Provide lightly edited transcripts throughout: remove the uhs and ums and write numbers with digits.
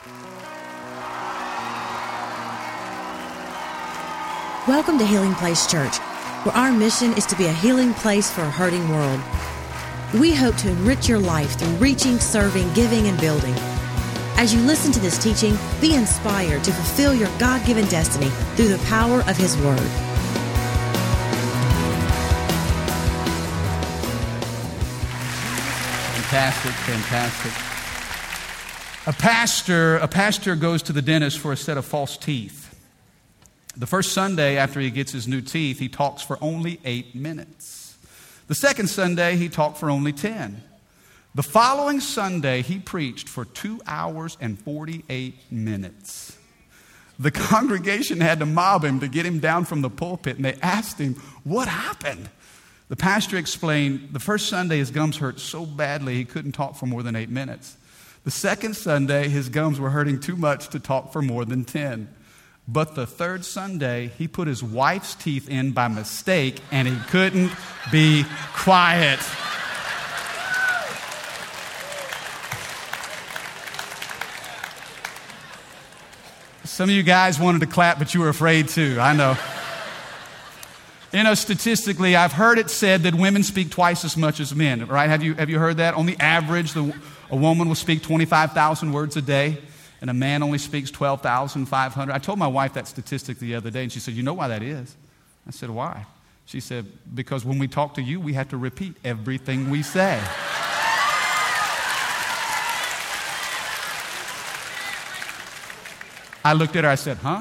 Welcome to Healing Place Church, where our mission is to be a healing place for a hurting world. We hope to enrich your life through reaching, serving, giving, and building. As you listen to this teaching, be inspired to fulfill your God-given destiny through the power of His Word. Fantastic. A pastor goes to the dentist for a set of false teeth. The first Sunday after he gets his new teeth, he talks for only 8 minutes. The second Sunday, he talked for only 10. The following Sunday, he preached for 2 hours and 48 minutes. The congregation had to mob him to get him down from the pulpit, and they asked him, "What happened?" The pastor explained, the first Sunday his gums hurt so badly he couldn't talk for more than 8 minutes. The second Sunday, his gums were hurting too much to talk for more than 10. But the third Sunday, he put his wife's teeth in by mistake, and he couldn't be quiet. Some of you guys wanted to clap, but you were afraid to. I know. You know, statistically, I've heard it said that women speak twice as much as men, right? Have you heard that? On the average, a woman will speak 25,000 words a day, and a man only speaks 12,500. I told my wife that statistic the other day, and she said, "You know why that is?" I said, "Why?" She said, "Because when we talk to you, we have to repeat everything we say." I looked at her, I said, "Huh?"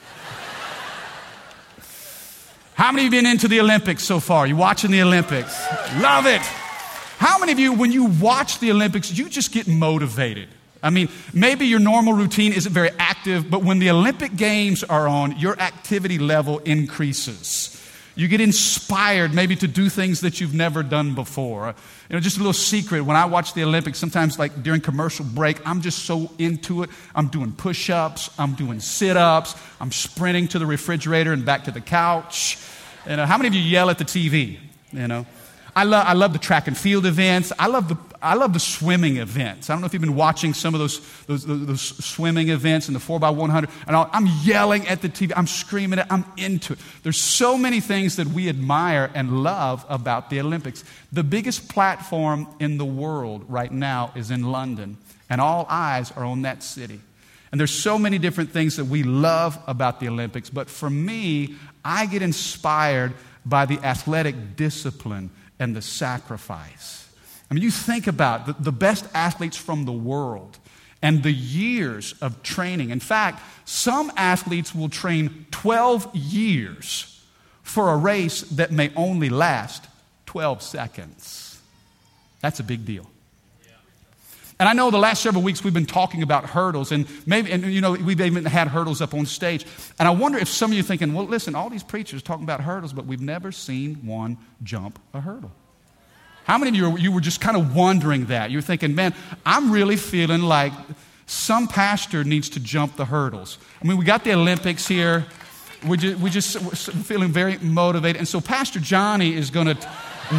How many of you been into the Olympics so far? You watching the Olympics? Love it. How many of you, when you watch the Olympics, you just get motivated? I mean, maybe your normal routine isn't very active, but when the Olympic Games are on, your activity level increases. You get inspired maybe to do things that you've never done before. You know, just a little secret, when I watch the Olympics, sometimes like during commercial break, I'm just so into it. I'm doing push-ups, I'm doing sit-ups, I'm sprinting to the refrigerator and back to the couch. You know, how many of you yell at the TV? You know, I love the track and field events. I love the swimming events. I don't know if you've been watching some of those swimming events in the 4x100. And I'm yelling at the TV. I'm screaming I'm into it. There's so many things that we admire and love about the Olympics. The biggest platform in the world right now is in London, and all eyes are on that city. And there's so many different things that we love about the Olympics. But for me, I get inspired by the athletic discipline and the sacrifice. I mean, you think about the best athletes from the world and the years of training. In fact, some athletes will train 12 years for a race that may only last 12 seconds. That's a big deal. And I know the last several weeks we've been talking about hurdles, and you know, we've even had hurdles up on stage. And I wonder if some of you are thinking, well, listen, all these preachers talking about hurdles, but we've never seen one jump a hurdle. How many of you were just kind of wondering that? You're thinking, man, I'm really feeling like some pastor needs to jump the hurdles. I mean, we got the Olympics here. We're feeling very motivated. And so Pastor Johnny is going to...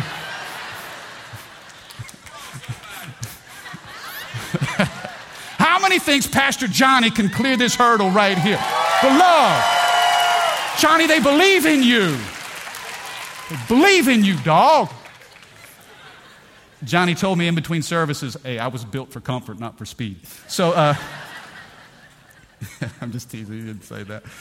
How many thinks Pastor Johnny can clear this hurdle right here? Beloved, Johnny, they believe in you. They believe in you, dog. Johnny told me in between services, hey, I was built for comfort, not for speed. So, I'm just teasing, you didn't say that.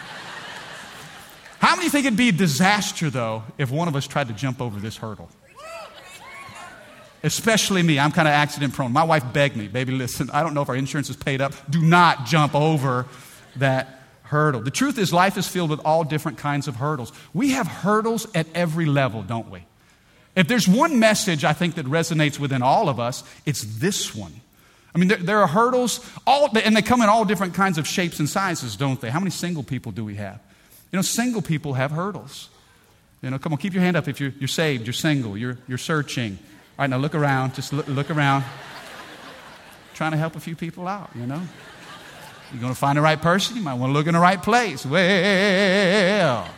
How many think it'd be a disaster, though, if one of us tried to jump over this hurdle? Especially me. I'm kind of accident prone. My wife begged me, baby, listen, I don't know if our insurance is paid up. Do not jump over that hurdle. The truth is, life is filled with all different kinds of hurdles. We have hurdles at every level, don't we? If there's one message I think that resonates within all of us, it's this one. I mean, there are hurdles, and they come in all different kinds of shapes and sizes, don't they? How many single people do we have? You know, single people have hurdles. You know, come on, keep your hand up if you're saved, you're single, you're searching. All right, now look around. Just look around. Trying to help a few people out, you know. You're going to find the right person. You might want to look in the right place. Well.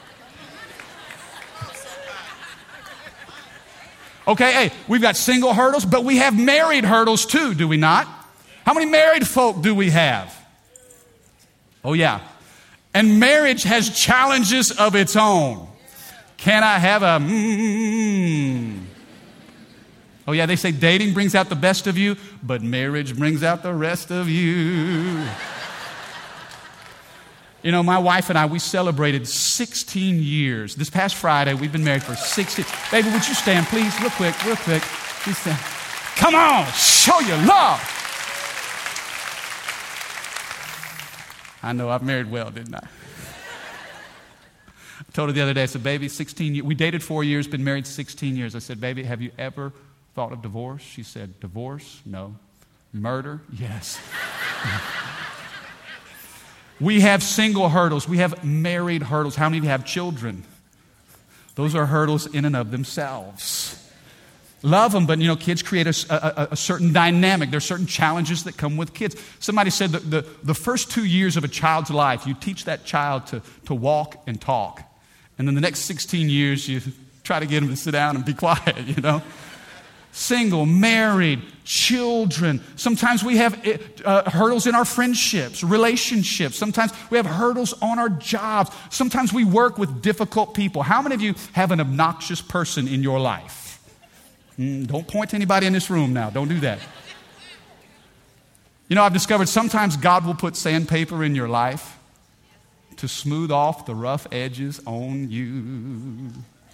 Okay, hey, we've got single hurdles, but we have married hurdles too, do we not? How many married folk do we have? Oh, yeah. And marriage has challenges of its own. Can I have a Oh, yeah, they say dating brings out the best of you, but marriage brings out the rest of you. You know, my wife and I, we celebrated 16 years. This past Friday, we've been married for 16. Baby, would you stand, please? Real quick. Please stand. Come on, show your love. I know I've married well, didn't I? I told her the other day, I said, baby, 16 years. We dated 4 years, been married 16 years. I said, baby, have you ever thought of divorce? She said, divorce? No. Murder? Yes. We have single hurdles. We have married hurdles. How many of you have children? Those are hurdles in and of themselves. Love them, but kids create a certain dynamic. There are certain challenges that come with kids. Somebody said that the first 2 years of a child's life, you teach that child to walk and talk. And then the next 16 years, you try to get them to sit down and be quiet, Single, married, children. Sometimes we have hurdles in our friendships, relationships. Sometimes we have hurdles on our jobs. Sometimes we work with difficult people. How many of you have an obnoxious person in your life? Don't point to anybody in this room now. Don't do that. I've discovered sometimes God will put sandpaper in your life to smooth off the rough edges on you.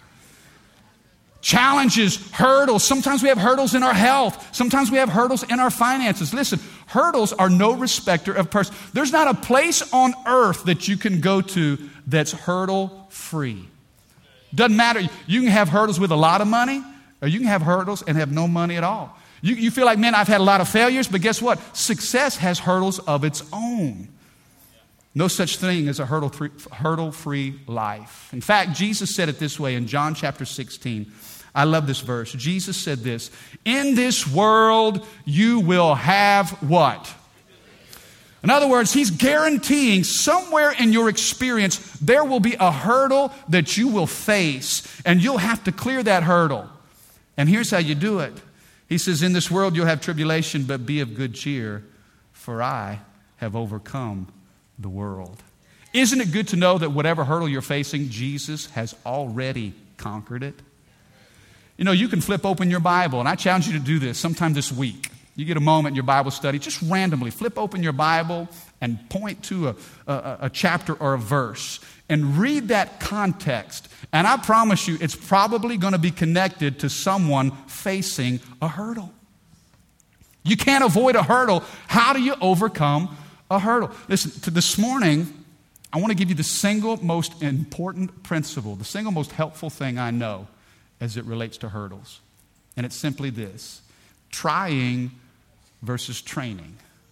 Challenges, hurdles. Sometimes we have hurdles in our health. Sometimes we have hurdles in our finances. Listen, hurdles are no respecter of person. There's not a place on earth that you can go to that's hurdle-free. Doesn't matter. You can have hurdles with a lot of money, or you can have hurdles and have no money at all. You feel like, man, I've had a lot of failures, but guess what? Success has hurdles of its own. No such thing as a hurdle-free life. In fact, Jesus said it this way in John chapter 16. I love this verse. Jesus said this, in this world you will have what? In other words, he's guaranteeing somewhere in your experience there will be a hurdle that you will face, and you'll have to clear that hurdle. And here's how you do it. He says, in this world you'll have tribulation, but be of good cheer, for I have overcome the world. Isn't it good to know that whatever hurdle you're facing, Jesus has already conquered it? You can flip open your Bible, and I challenge you to do this sometime this week. You get a moment in your Bible study, just randomly flip open your Bible and point to a chapter or a verse and read that context. And I promise you, it's probably going to be connected to someone facing a hurdle. You can't avoid a hurdle. How do you overcome a hurdle? Listen, this morning, I want to give you the single most important principle, the single most helpful thing I know as it relates to hurdles. And it's simply this: trying versus training.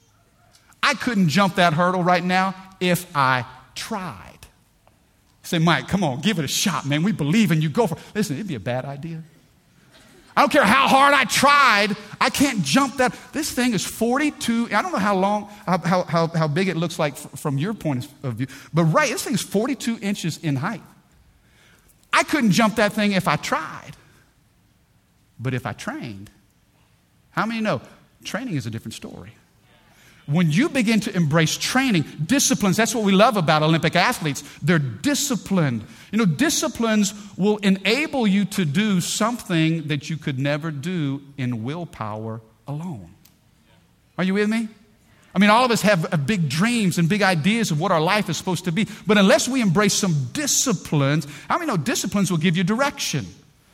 I couldn't jump that hurdle right now if I tried. Say, Mike, come on, give it a shot, man. We believe in you. Go for it. Listen, it'd be a bad idea. I don't care how hard I tried. I can't jump that. This thing is 42. I don't know how long, how big it looks like from your point of view. But this thing is 42 inches in height. I couldn't jump that thing if I tried. But if I trained, how many know training is a different story? When you begin to embrace training, disciplines, that's what we love about Olympic athletes. They're disciplined. Disciplines will enable you to do something that you could never do in willpower alone. Are you with me? All of us have big dreams and big ideas of what our life is supposed to be. But unless we embrace some disciplines, how many know disciplines will give you direction?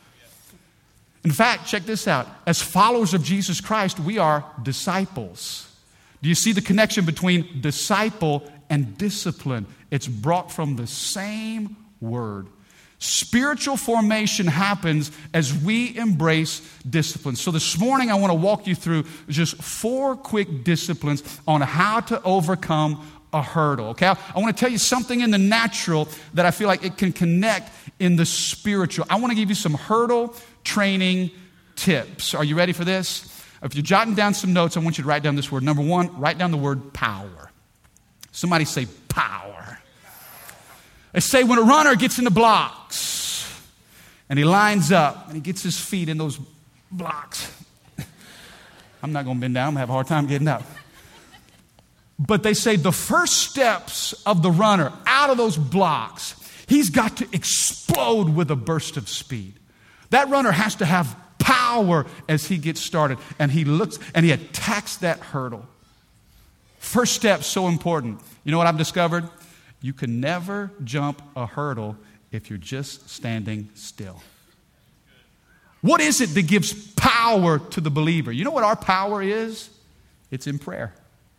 In fact, check this out. As followers of Jesus Christ, we are disciples. Do you see the connection between disciple and discipline? It's brought from the same word. Spiritual formation happens as we embrace discipline. So this morning I want to walk you through just 4 quick disciplines on how to overcome a hurdle. Okay, I want to tell you something in the natural that I feel like it can connect in the spiritual. I want to give you some hurdle training tips. Are you ready for this? If you're jotting down some notes, I want you to write down this word. Number 1, write down the word power. Somebody say power. They say when a runner gets in the blocks and he lines up and he gets his feet in those blocks. I'm not going to bend down. I'm going to have a hard time getting up. But they say the first steps of the runner out of those blocks, he's got to explode with a burst of speed. That runner has to have power as he gets started. And he looks and he attacks that hurdle. First step, so important. You know what I've discovered? You can never jump a hurdle if you're just standing still. What is it that gives power to the believer? You know what our power is? It's in prayer.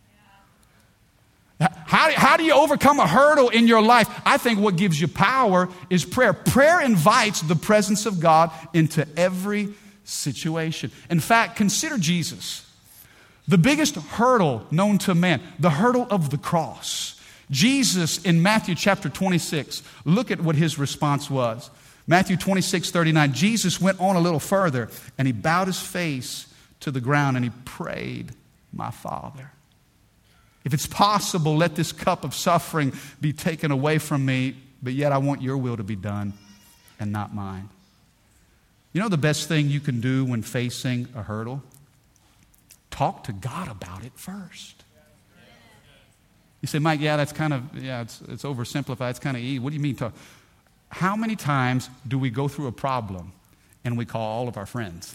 How do you overcome a hurdle in your life? I think what gives you power is prayer. Prayer invites the presence of God into every situation. In fact, consider Jesus. The biggest hurdle known to man, the hurdle of the cross. Jesus in Matthew chapter 26, look at what his response was. Matthew 26:39, Jesus went on a little further and he bowed his face to the ground and he prayed, "My Father, if it's possible, let this cup of suffering be taken away from me, but yet I want your will to be done and not mine." You know the best thing you can do when facing a hurdle? Talk to God about it first. You say, "Mike, it's oversimplified. It's kind of easy." What do you mean talk? How many times do we go through a problem and we call all of our friends?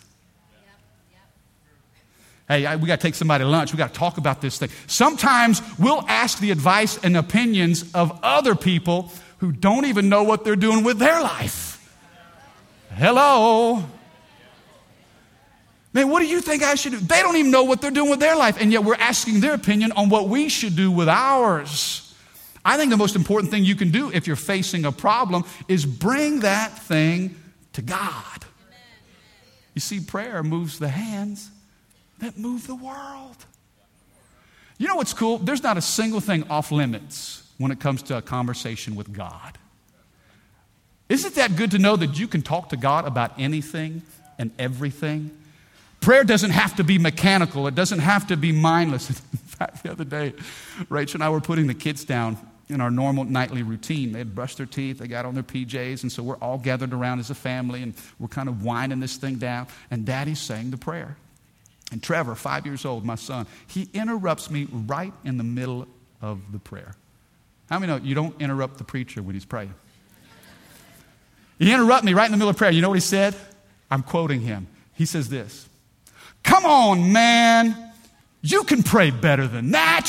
Hey, we got to take somebody to lunch. We got to talk about this thing. Sometimes we'll ask the advice and opinions of other people who don't even know what they're doing with their life. Hello. Man, what do you think I should do? They don't even know what they're doing with their life, and yet we're asking their opinion on what we should do with ours. I think the most important thing you can do if you're facing a problem is bring that thing to God. You see, prayer moves the hands that move the world. You know what's cool? There's not a single thing off limits when it comes to a conversation with God. Isn't that good to know that you can talk to God about anything and everything? Prayer doesn't have to be mechanical. It doesn't have to be mindless. In fact, the other day, Rachel and I were putting the kids down in our normal nightly routine. They had brushed their teeth, they got on their PJs, and so we're all gathered around as a family, and we're kind of winding this thing down, and Daddy's saying the prayer. And Trevor, 5 years old, my son, he interrupts me right in the middle of the prayer. How many know you don't interrupt the preacher when he's praying? He interrupted me right in the middle of prayer. You know what he said? I'm quoting him. He says this, "Come on, man. You can pray better than that."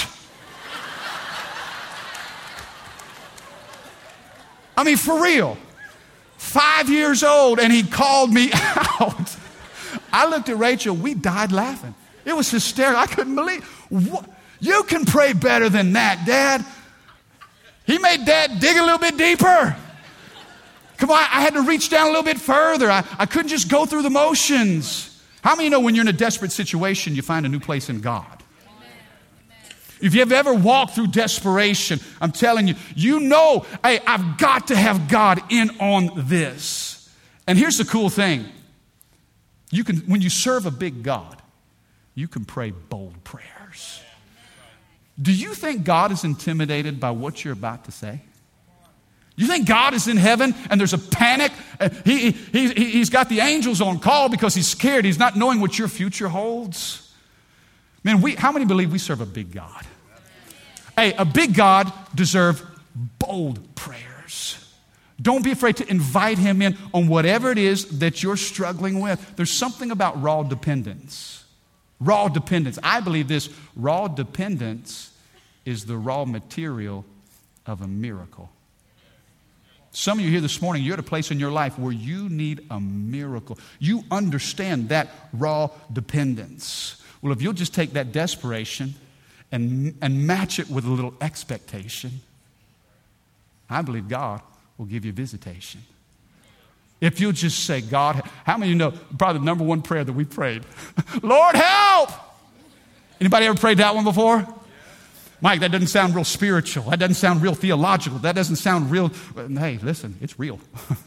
I mean, for real. 5 years old, and he called me out. I looked at Rachel. We died laughing. It was hysterical. I couldn't believe. What? You can pray better than that, Dad. He made Dad dig a little bit deeper. Come on, I had to reach down a little bit further. I couldn't just go through the motions. How many know when you're in a desperate situation, you find a new place in God? If you've ever walked through desperation, I'm telling you, you know, hey, I've got to have God in on this. And here's the cool thing. You can, when you serve a big God, you can pray bold prayers. Do you think God is intimidated by what you're about to say? You think God is in heaven and there's a panic? He's got the angels on call because he's scared. He's not knowing what your future holds. Man, how many believe we serve a big God? Hey, a big God deserves bold prayers. Don't be afraid to invite him in on whatever it is that you're struggling with. There's something about raw dependence. Raw dependence. I believe this. Raw dependence is the raw material of a miracle. Some of you here this morning, you're at a place in your life where you need a miracle. You understand that raw dependence. Well, if you'll just take that desperation and match it with a little expectation, I believe God will give you visitation. If you'll just say, God, how many of you know probably the number one prayer that we prayed? Lord, help! Anybody ever prayed that one before? Mike, that doesn't sound real spiritual. That doesn't sound real theological. That doesn't sound real. Hey, listen, it's real.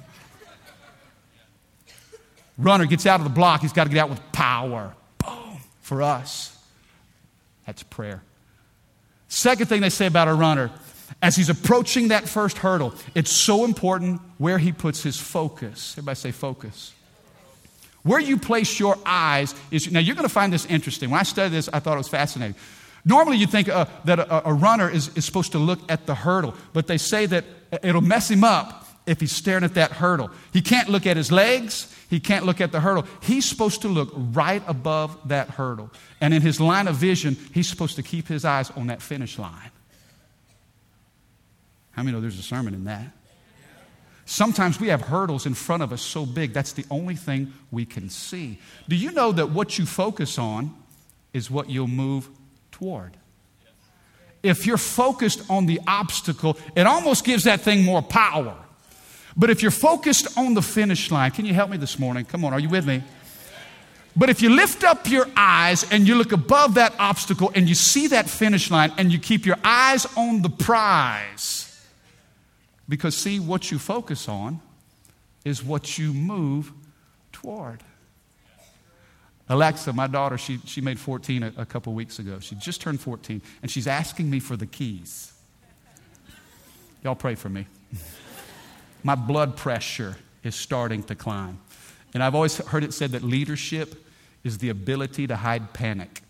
Runner gets out of the block. He's got to get out with power. Boom. For us, that's prayer. Second thing they say about a runner, as he's approaching that first hurdle, it's so important where he puts his focus. Everybody say focus. Where you place your eyes is, now you're going to find this interesting. When I studied this, I thought it was fascinating. Normally you think that a runner is supposed to look at the hurdle, but they say that it'll mess him up if he's staring at that hurdle. He can't look at his legs. He can't look at the hurdle. He's supposed to look right above that hurdle. And in his line of vision, he's supposed to keep his eyes on that finish line. How many know there's a sermon in that? Sometimes we have hurdles in front of us so big, that's the only thing we can see. Do you know that what you focus on is what you'll move toward? If you're focused on the obstacle, it almost gives that thing more power. But if you're focused on the finish line, can you help me this morning? Come on, are you with me? But if you lift up your eyes and you look above that obstacle and you see that finish line and you keep your eyes on the prize, because see, what you focus on is what you move toward. Alexa, my daughter, she made 14 a couple weeks ago. She just turned 14, and she's asking me for the keys. Y'all pray for me. My blood pressure is starting to climb. And I've always heard it said that leadership is the ability to hide panic.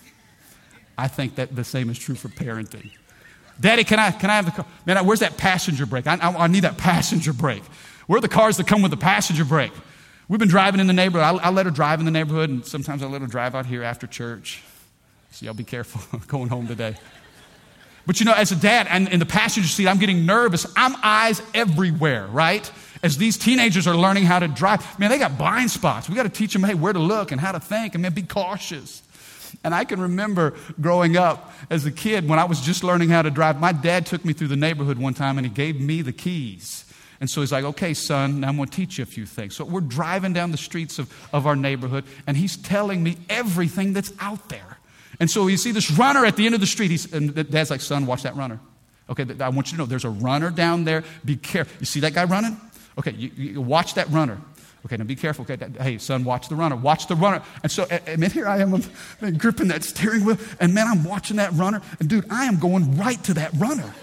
I think that the same is true for parenting. Daddy, can I have the car? Man, where's that passenger brake? I need that passenger brake. Where are the cars that come with the passenger brake? We've been driving in the neighborhood. I let her drive in the neighborhood, and sometimes I let her drive out here after church. So y'all be careful going home today. But you know, as a dad, and in the passenger seat, I'm getting nervous. I'm eyes everywhere, right? As these teenagers are learning how to drive. Man, they got blind spots. We got to teach them, hey, where to look and how to think, and man, be cautious. And I can remember growing up as a kid when I was just learning how to drive. My dad took me through the neighborhood one time, and he gave me the keys. And so he's like, okay, son, now I'm going to teach you a few things. So we're driving down the streets of our neighborhood, and he's telling me everything that's out there. And so you see this runner at the end of the street. And Dad's like, son, watch that runner. Okay, I want you to know there's a runner down there. Be careful. You see that guy running? Okay, you watch that runner. Okay, now be careful. Okay, hey, son, watch the runner. Watch the runner. And so, man, here I am gripping that steering wheel. And, man, I'm watching that runner. And, dude, I am going right to that runner.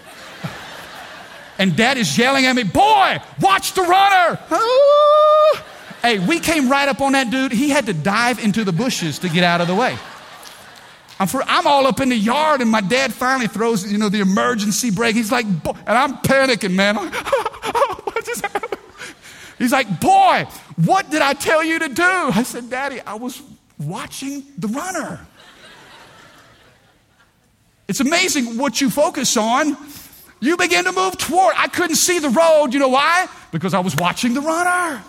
And Dad is yelling at me, boy, watch the runner. Ah! Hey, we came right up on that dude. He had to dive into the bushes to get out of the way. I'm all up in the yard, and my dad finally throws, the emergency brake. He's like, and I'm panicking, man. What just happened? He's like, boy, what did I tell you to do? I said, Daddy, I was watching the runner. It's amazing what you focus on. You begin to move toward. I couldn't see the road. You know why? Because I was watching the runner.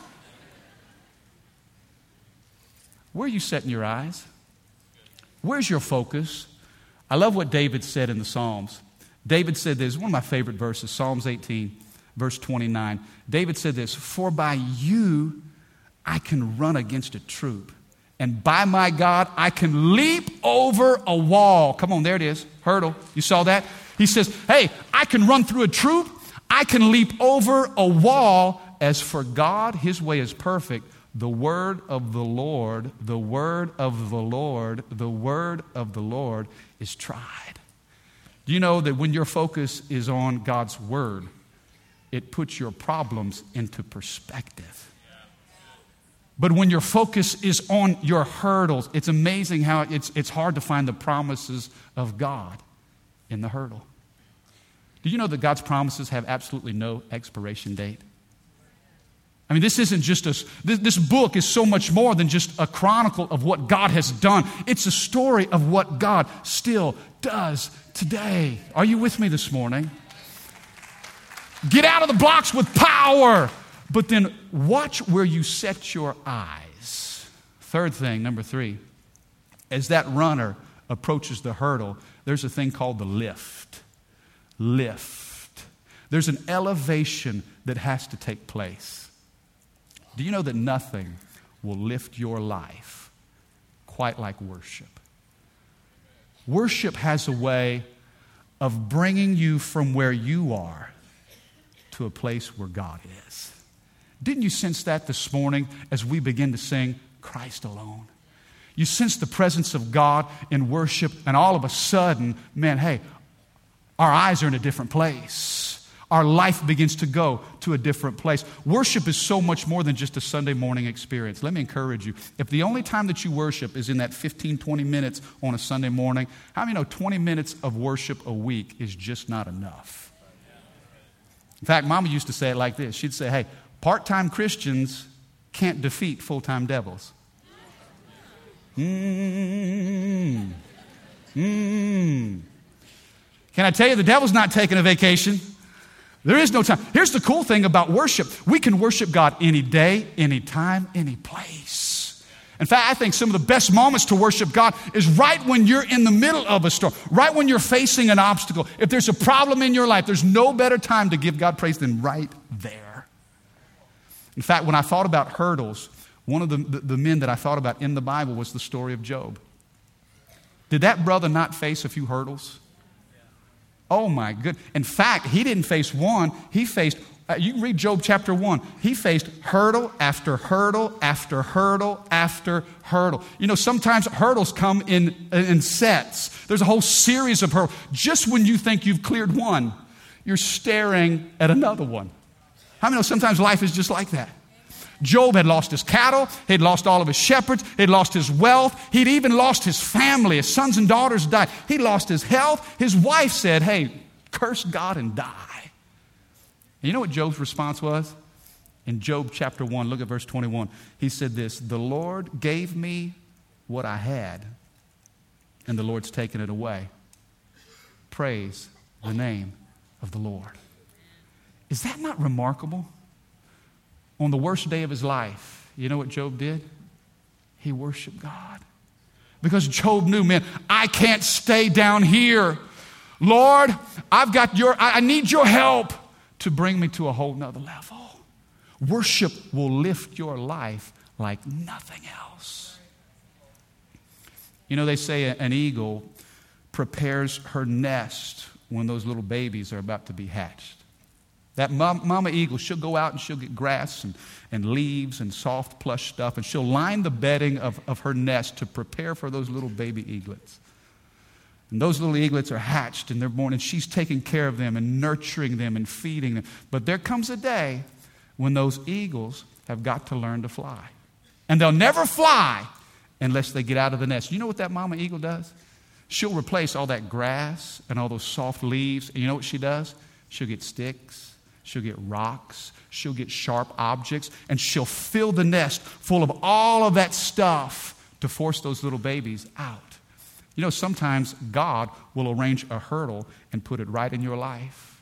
Where are you setting your eyes? Where's your focus? I love what David said in the Psalms. David said this, one of my favorite verses, Psalms 18, verse 29. David said this, for by you I can run against a troop, and by my God I can leap over a wall. Come on, there it is, hurdle. You saw that? He says, hey, I can run through a troop. I can leap over a wall. As for God, his way is perfect. The word of the Lord, the word of the Lord, the word of the Lord is tried. Do you know that when your focus is on God's word, it puts your problems into perspective? But when your focus is on your hurdles, it's amazing how it's hard to find the promises of God in the hurdle. Do you know that God's promises have absolutely no expiration date? I mean, this isn't just this book is so much more than just a chronicle of what God has done. It's a story of what God still does today. Are you with me this morning? Get out of the blocks with power, but then watch where you set your eyes. Third thing, number 3, as that runner approaches the hurdle, there's a thing called the lift. Lift. There's an elevation that has to take place. Do you know that nothing will lift your life quite like worship? Worship has a way of bringing you from where you are to a place where God is. Didn't you sense that this morning as we begin to sing Christ Alone? You sense the presence of God in worship, and all of a sudden, man, hey, our eyes are in a different place. our life begins to go to a different place. Worship is so much more than just a Sunday morning experience. Let me encourage you. If the only time that you worship is in that 15, 20 minutes on a Sunday morning, how many know 20 minutes of worship a week is just not enough? In fact, Mama used to say it like this. She'd say, hey, part-time Christians can't defeat full-time devils. Can I tell you, the devil's not taking a vacation. There is no time. Here's the cool thing about worship. We can worship God any day, any time, any place. In fact, I think some of the best moments to worship God is right when you're in the middle of a storm, right when you're facing an obstacle. If there's a problem in your life, there's no better time to give God praise than right there. In fact, when I thought about hurdles, one of the men that I thought about in the Bible was the story of Job. Did that brother not face a few hurdles? Oh my goodness. In fact, he didn't face one. He faced, you can read Job chapter 1. He faced hurdle after hurdle after hurdle after hurdle. You know, sometimes hurdles come in sets. There's a whole series of hurdles. Just when you think you've cleared one, you're staring at another one. How many know sometimes life is just like that? Job had lost his cattle. He'd lost all of his shepherds. He'd lost his wealth. He'd even lost his family. His sons and daughters died. He lost his health. His wife said, hey, curse God and die. And you know what Job's response was? In Job chapter 1, look at verse 21. He said this, the Lord gave me what I had, and the Lord's taken it away. Praise the name of the Lord. Is that not remarkable? On the worst day of his life, you know what Job did? He worshiped God. Because Job knew, man, I can't stay down here. Lord, I need your help to bring me to a whole nother level. Worship will lift your life like nothing else. You know, they say an eagle prepares her nest when those little babies are about to be hatched. That mama eagle, she'll go out and she'll get grass and leaves and soft plush stuff, and she'll line the bedding of her nest to prepare for those little baby eaglets. And those little eaglets are hatched and they're born, and she's taking care of them and nurturing them and feeding them. But there comes a day when those eagles have got to learn to fly. And they'll never fly unless they get out of the nest. You know what that mama eagle does? She'll replace all that grass and all those soft leaves. And you know what she does? She'll get sticks. She'll get rocks, she'll get sharp objects, and she'll fill the nest full of all of that stuff to force those little babies out. You know, sometimes God will arrange a hurdle and put it right in your life.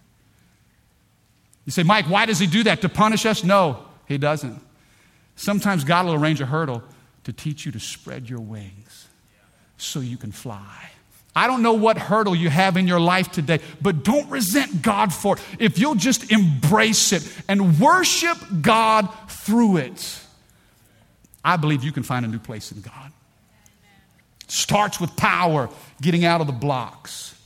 You say, Mike, why does he do that? To punish us? No, he doesn't. Sometimes God will arrange a hurdle to teach you to spread your wings so you can fly. I don't know what hurdle you have in your life today, but don't resent God for it. If you'll just embrace it and worship God through it, I believe you can find a new place in God. Starts with power, getting out of the blocks.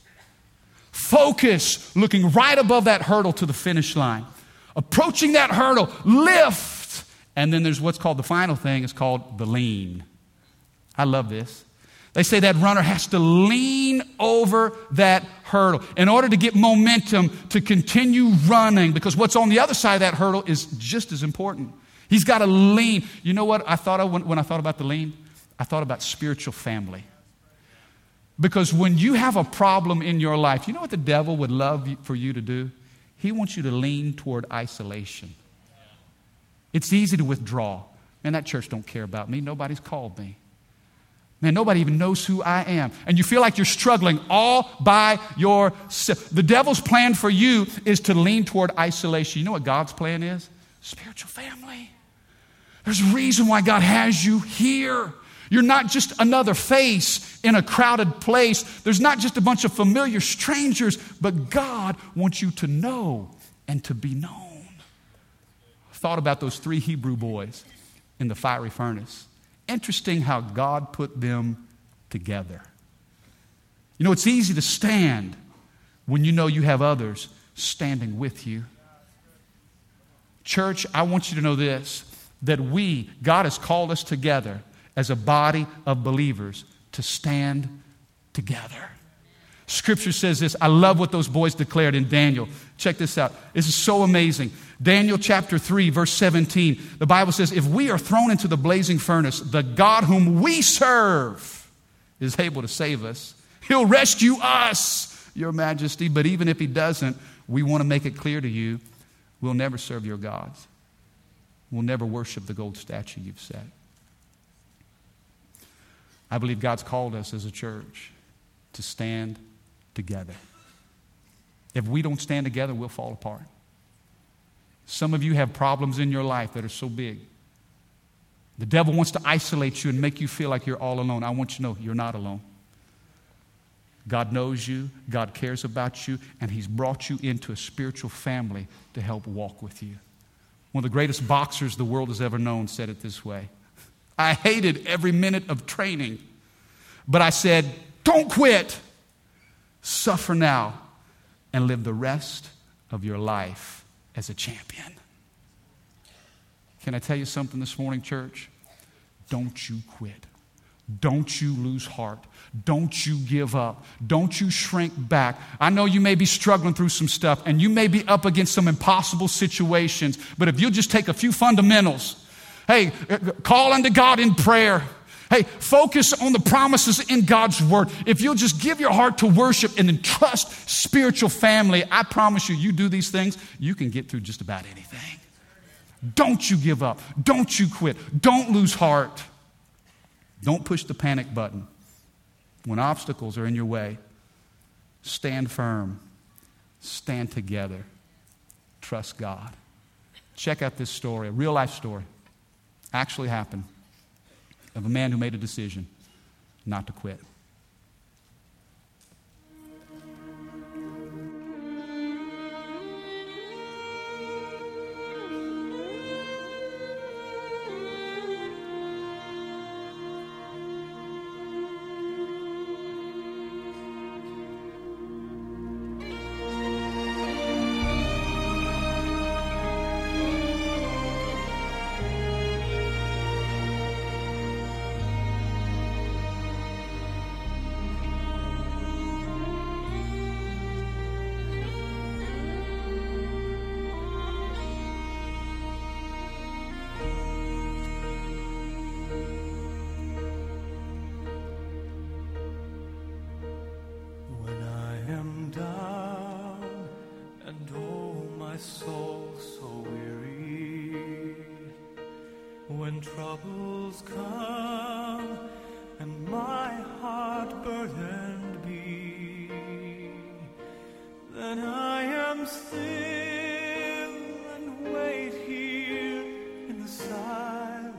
Focus, looking right above that hurdle to the finish line. Approaching that hurdle, lift. And then there's what's called the final thing, it's called the lean. I love this. They say that runner has to lean over that hurdle in order to get momentum to continue running, because what's on the other side of that hurdle is just as important. He's got to lean. You know what I thought of when I thought about the lean? I thought about spiritual family. Because when you have a problem in your life, you know what the devil would love for you to do? He wants you to lean toward isolation. It's easy to withdraw. Man, that church don't care about me. Nobody's called me. Man, nobody even knows who I am. And you feel like you're struggling all by yourself. The devil's plan for you is to lean toward isolation. You know what God's plan is? Spiritual family. There's a reason why God has you here. You're not just another face in a crowded place. There's not just a bunch of familiar strangers, but God wants you to know and to be known. I thought about those 3 Hebrew boys in the fiery furnace. Interesting how God put them together. You know, it's easy to stand when you know you have others standing with you. Church, I want you to know this, that God has called us together as a body of believers to stand together. Scripture says this. I love what those boys declared in Daniel. Check this out. This is so amazing. Daniel chapter 3, verse 17. The Bible says, if we are thrown into the blazing furnace, the God whom we serve is able to save us. He'll rescue us, your majesty. But even if he doesn't, we want to make it clear to you, we'll never serve your gods. We'll never worship the gold statue you've set. I believe God's called us as a church to stand together. If we don't stand together, we'll fall apart. Some of you have problems in your life that are so big. The devil wants to isolate you and make you feel like you're all alone. I want you to know you're not alone. God knows you, God cares about you, and he's brought you into a spiritual family to help walk with you. One of the greatest boxers the world has ever known said it this way. I hated every minute of training, but I said, don't quit. Suffer now and live the rest of your life as a champion. Can I tell you something this morning, church? Don't you quit. Don't you lose heart. Don't you give up. Don't you shrink back. I know you may be struggling through some stuff and you may be up against some impossible situations, but if you'll just take a few fundamentals, hey, call unto God in prayer. Hey, focus on the promises in God's word. If you'll just give your heart to worship and then trust spiritual family, I promise you, you do these things, you can get through just about anything. Don't you give up. Don't you quit. Don't lose heart. Don't push the panic button. When obstacles are in your way, stand firm. Stand together. Trust God. Check out this story, a real life story. Actually happened, of a man who made a decision not to quit. When troubles come and my heart burdened be, then I am still and wait here in the silence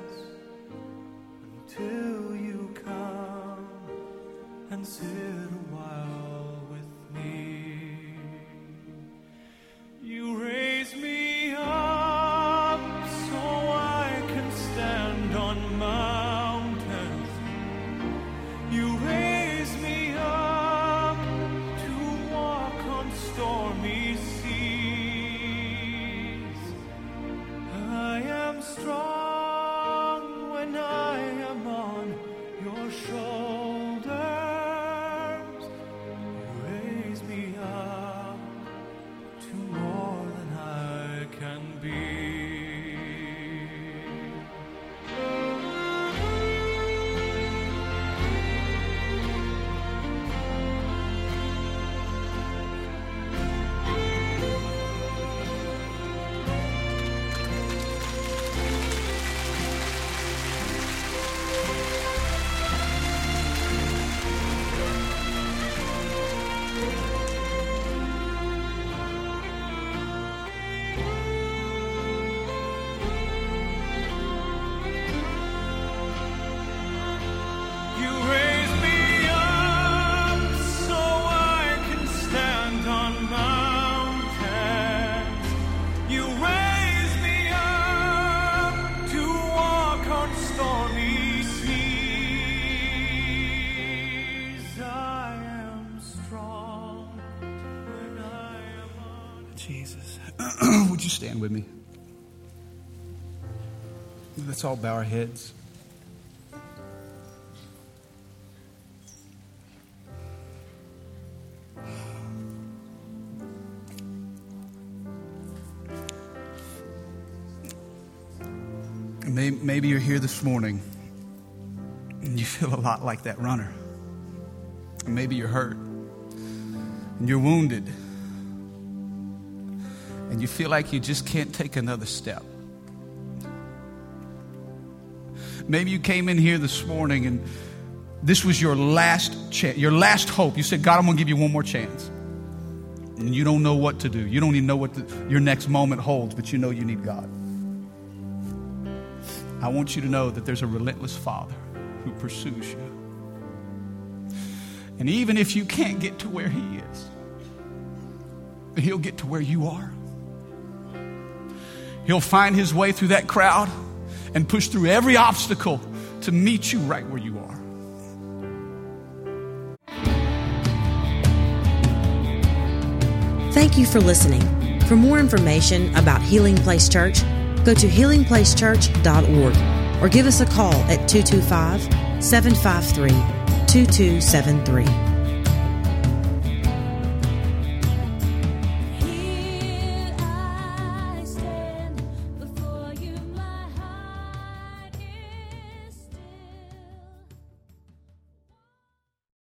until you come and sit a while with me. You raise me up so I can stand on mountains. You raise me up to walk on stormy seas. I am strong when I am on your shoulders. You raise me up to more than I can be. You raise me up so I can stand on mountains. You raise me up to walk on stormy seas. I am strong when I am on. Jesus, would you stand with me? Let's all bow our heads. Maybe you're here this morning and you feel a lot like that runner. Maybe you're hurt and you're wounded and you feel like you just can't take another step. Maybe you came in here this morning and this was your last chance, your last hope. You said, God, I'm going to give you one more chance. And you don't know what to do. You don't even know what your next moment holds, but you know you need God. I want you to know that there's a relentless Father who pursues you. And even if you can't get to where He is, He'll get to where you are. He'll find His way through that crowd and push through every obstacle to meet you right where you are. Thank you for listening. For more information about Healing Place Church, go to healingplacechurch.org or give us a call at 225-753-2273.